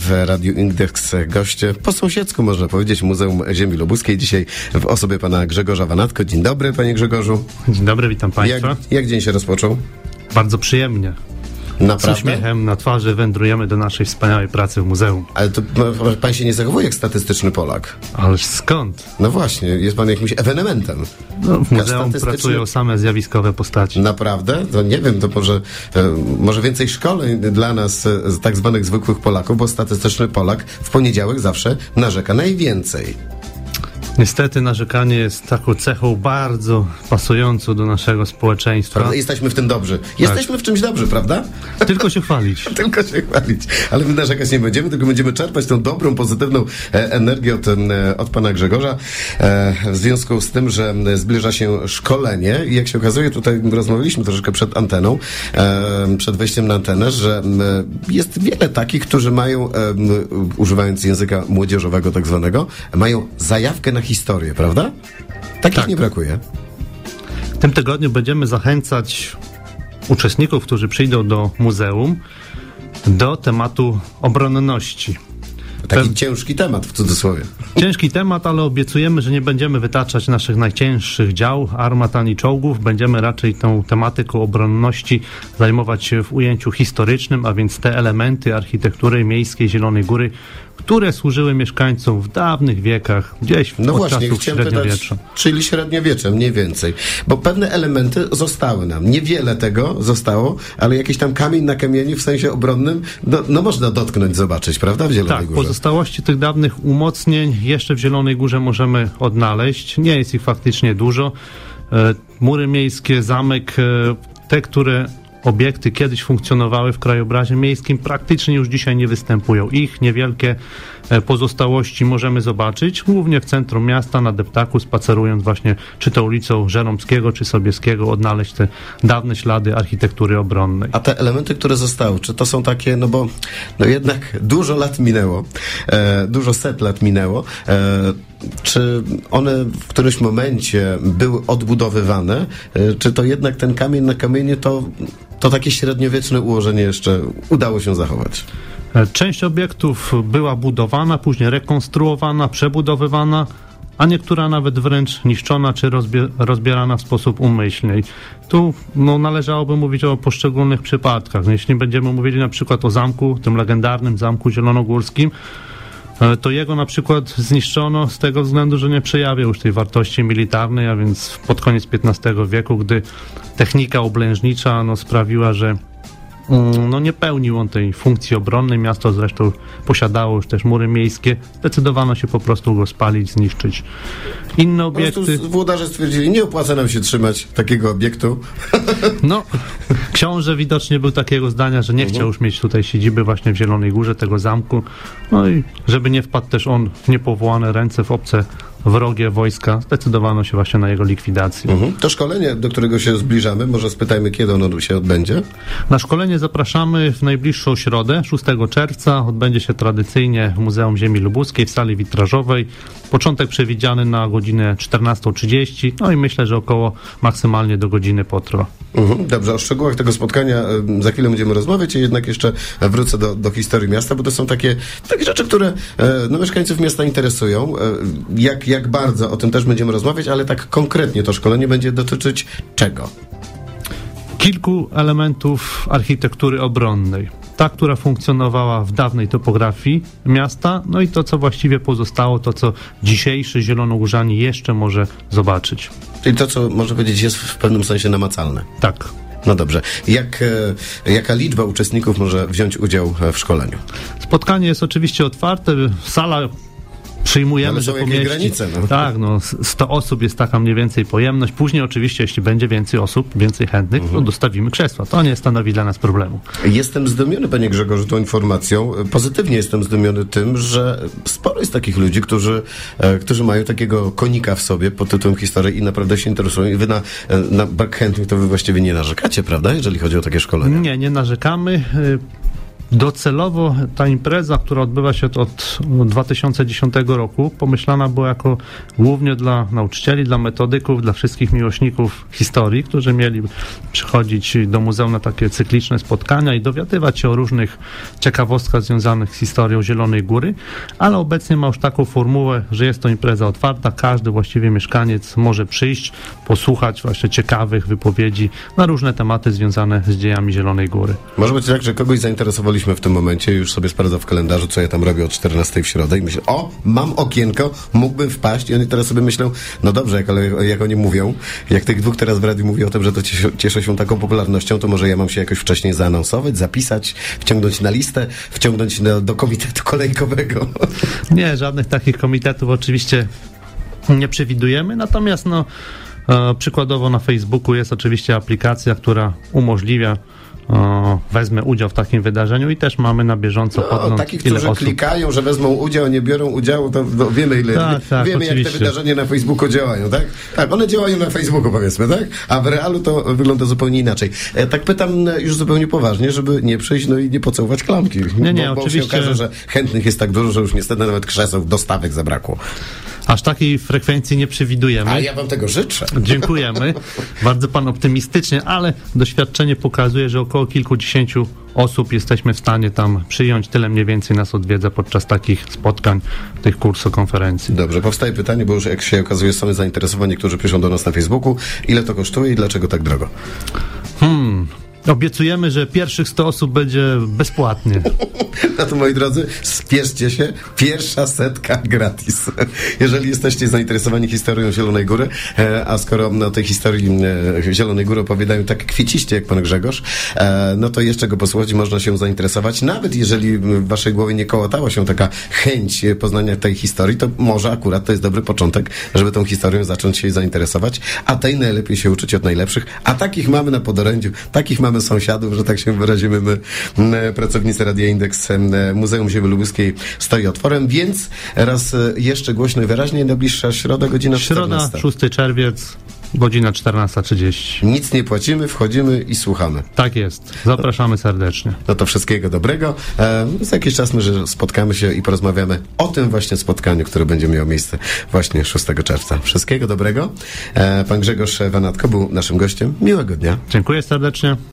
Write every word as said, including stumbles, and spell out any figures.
w Radiu Indeks goście po sąsiedzku, można powiedzieć, Muzeum Ziemi Lubuskiej. Dzisiaj w osobie pana Grzegorza Wanatko. Dzień dobry, panie Grzegorzu. Dzień dobry, witam państwa. Jak, jak dzień się rozpoczął? Bardzo przyjemnie. Naprawdę? Z uśmiechem na twarzy wędrujemy do naszej wspaniałej pracy w muzeum. Ale to pan się nie zachowuje jak statystyczny Polak. Ależ skąd? No właśnie, jest pan jakimś ewenementem. No, w muzeum statystyczny... pracują same zjawiskowe postaci. Naprawdę? To nie wiem, to może, może więcej szkoleń dla nas, tak zwanych zwykłych Polaków, bo statystyczny Polak w poniedziałek zawsze narzeka najwięcej. Niestety narzekanie jest taką cechą bardzo pasującą do naszego społeczeństwa. Prawda? Jesteśmy w tym dobrzy. Jesteśmy tak. w czymś dobrzy, prawda? Tylko się chwalić. Tylko się chwalić. Ale my narzekać nie będziemy, tylko będziemy czerpać tą dobrą, pozytywną e, energię od, e, od pana Grzegorza e, w związku z tym, że zbliża się szkolenie i jak się okazuje, tutaj rozmawialiśmy troszeczkę przed anteną, e, przed wejściem na antenę, że e, jest wiele takich, którzy mają, e, używając języka młodzieżowego tak zwanego, mają zajawkę na historię, prawda? Takich tak. nie brakuje. W tym tygodniu będziemy zachęcać uczestników, którzy przyjdą do muzeum, do tematu obronności. Taki Pe- ciężki temat, w cudzysłowie. Ciężki temat, ale obiecujemy, że nie będziemy wytaczać naszych najcięższych dział, armat ani czołgów. Będziemy raczej tą tematyką obronności zajmować się w ujęciu historycznym, a więc te elementy architektury miejskiej Zielonej Góry, które służyły mieszkańcom w dawnych wiekach, gdzieś no od właśnie, czasów średniowiecza. Pytać, czyli średniowiecze, mniej więcej. Bo pewne elementy zostały nam. Niewiele tego zostało, ale jakiś tam kamień na kamieniu w sensie obronnym, no, no można dotknąć, zobaczyć, prawda? W Zielonej tak, Górze. Pozostałości tych dawnych umocnień jeszcze w Zielonej Górze możemy odnaleźć. Nie jest ich faktycznie dużo. E, mury miejskie, zamek, e, te, które obiekty kiedyś funkcjonowały w krajobrazie miejskim, praktycznie już dzisiaj nie występują. Ich niewielkie pozostałości możemy zobaczyć, głównie w centrum miasta, na deptaku, spacerując właśnie czy to ulicą Żeromskiego, czy Sobieskiego, odnaleźć te dawne ślady architektury obronnej. A te elementy, które zostały, czy to są takie, no bo no jednak dużo lat minęło, e, dużo set lat minęło, e, czy one w którymś momencie były odbudowywane, e, czy to jednak ten kamień na kamieniu to, to takie średniowieczne ułożenie jeszcze udało się zachować? Część obiektów była budowana, później rekonstruowana, przebudowywana, a niektóra nawet wręcz niszczona czy rozbie- rozbierana w sposób umyślny. Tu no, należałoby mówić o poszczególnych przypadkach. No, jeśli będziemy mówili na przykład o zamku, tym legendarnym zamku zielonogórskim, to jego na przykład zniszczono z tego względu, że nie przejawiał już tej wartości militarnej, a więc pod koniec piętnastego wieku, gdy technika oblężnicza no, sprawiła, że no nie pełnił on tej funkcji obronnej. Miasto zresztą posiadało już też mury miejskie. Zdecydowano się po prostu go spalić, zniszczyć. Inne obiekty... Po prostu włodarze stwierdzili, nie opłaca nam się trzymać takiego obiektu. No, książę widocznie był takiego zdania, że nie uh-huh. chciał już mieć tutaj siedziby właśnie w Zielonej Górze, tego zamku. No i żeby nie wpadł też on w niepowołane ręce, w obce wrogie wojska, zdecydowano się właśnie na jego likwidację. Mhm. To szkolenie, do którego się zbliżamy, może spytajmy, kiedy ono się odbędzie? Na szkolenie zapraszamy w najbliższą środę, szóstego czerwca. Odbędzie się tradycyjnie w Muzeum Ziemi Lubuskiej w sali witrażowej. Początek przewidziany na godzinę czternastą trzydzieści, no i myślę, że około maksymalnie do godziny potrwa. Mhm. Dobrze, o szczegółach tego spotkania za chwilę będziemy rozmawiać, a jednak jeszcze wrócę do, do historii miasta, bo to są takie, takie rzeczy, które no, mieszkańców miasta interesują. Jak, jak bardzo, o tym też będziemy rozmawiać, ale tak konkretnie to szkolenie będzie dotyczyć czego? Kilku elementów architektury obronnej. Ta, która funkcjonowała w dawnej topografii miasta, no i to, co właściwie pozostało, to, co dzisiejszy zielonogórzanie jeszcze może zobaczyć. Czyli to, co można powiedzieć jest w pewnym sensie namacalne. Tak. No dobrze. Jak, e, jaka liczba uczestników może wziąć udział w szkoleniu? Spotkanie jest oczywiście otwarte. Sala przyjmujemy, ale są że jakieś pomieści. granice, no. Tak, no sto osób jest taka mniej więcej pojemność. Później oczywiście, jeśli będzie więcej osób, więcej chętnych, uh-huh. to dostawimy krzesła. To nie stanowi dla nas problemu. Jestem zdumiony, panie Grzegorzu, tą informacją. Pozytywnie jestem zdumiony tym, że sporo jest takich ludzi, którzy, e, którzy mają takiego konika w sobie pod tytułem historii i naprawdę się interesują. I wy na, na brak chętnych to wy właściwie nie narzekacie, prawda? Jeżeli chodzi o takie szkolenia. Nie, nie narzekamy. Docelowo ta impreza, która odbywa się od dwa tysiące dziesiątego roku, pomyślana była jako głównie dla nauczycieli, dla metodyków, dla wszystkich miłośników historii, którzy mieli przychodzić do muzeum na takie cykliczne spotkania i dowiadywać się o różnych ciekawostkach związanych z historią Zielonej Góry, ale obecnie ma już taką formułę, że jest to impreza otwarta, każdy właściwie mieszkaniec może przyjść, posłuchać właśnie ciekawych wypowiedzi na różne tematy związane z dziejami Zielonej Góry. Może być tak, że kogoś zainteresowaliśmy w tym momencie, już sobie sprawdza w kalendarzu, co ja tam robię o czternastej w środę i myślę, o, mam okienko, mógłbym wpaść i oni teraz sobie myślą, no dobrze, jak, ale, jak oni mówią, jak tych dwóch teraz w radiu mówi o tym, że to cieszy, cieszy się taką popularnością, to może ja mam się jakoś wcześniej zaanonsować, zapisać, wciągnąć na listę, wciągnąć na, do komitetu kolejkowego. Nie, żadnych takich komitetów oczywiście nie przewidujemy, natomiast no, e, przykładowo na Facebooku jest oczywiście aplikacja, która umożliwia O, wezmę udział w takim wydarzeniu i też mamy na bieżąco no, podgląd, takich, ile którzy osób... klikają, że wezmą udział, nie biorą udziału, to no, wiemy ile, tak, tak, wiemy oczywiście. jak te wydarzenia na Facebooku działają, tak? Tak, one działają na Facebooku, powiedzmy, tak? A w realu to wygląda zupełnie inaczej. E, tak pytam już zupełnie poważnie, żeby nie przyjść, no i nie pocałować klamki. Nie, nie, bo, oczywiście. Bo się okaże, że chętnych jest tak dużo, że już niestety nawet krzeseł, dostawek zabrakło. Aż takiej frekwencji nie przewidujemy. A ja wam tego życzę. Dziękujemy. Bardzo pan optymistycznie, ale doświadczenie pokazuje, że około kilkudziesięciu osób jesteśmy w stanie tam przyjąć. Tyle mniej więcej nas odwiedza podczas takich spotkań, tych kursokonferencji. Dobrze, powstaje pytanie, bo już jak się okazuje, są zainteresowani, niektórzy piszą do nas na Facebooku. Ile to kosztuje i dlaczego tak drogo? Hmm... Obiecujemy, że pierwszych sto osób będzie bezpłatnie. No to moi drodzy, spieszcie się, pierwsza setka gratis. Jeżeli jesteście zainteresowani historią Zielonej Góry, a skoro o tej historii Zielonej Góry opowiadają tak kwieciście jak pan Grzegorz, no to jeszcze go posłuchać, można się zainteresować. Nawet jeżeli w waszej głowie nie kołatała się taka chęć poznania tej historii, to może akurat to jest dobry początek, żeby tą historią zacząć się zainteresować, a tej najlepiej się uczyć od najlepszych, a takich mamy na podorędziu, takich mamy sąsiadów, że tak się wyrazimy, my, my pracownicy Radia Indeks, Muzeum Ziemi Lubuskiej stoi otworem, więc raz jeszcze głośno i wyraźnie, najbliższa środa, godzina czternasta. Środa, szósty czerwiec, godzina czternasta trzydzieści. Nic nie płacimy, wchodzimy i słuchamy. Tak jest. Zapraszamy serdecznie. No to wszystkiego dobrego. E, za jakiś czas my że spotkamy się i porozmawiamy o tym właśnie spotkaniu, które będzie miało miejsce właśnie szóstego czerwca. Wszystkiego dobrego. E, pan Grzegorz Wanatko był naszym gościem. Miłego dnia. Dziękuję serdecznie.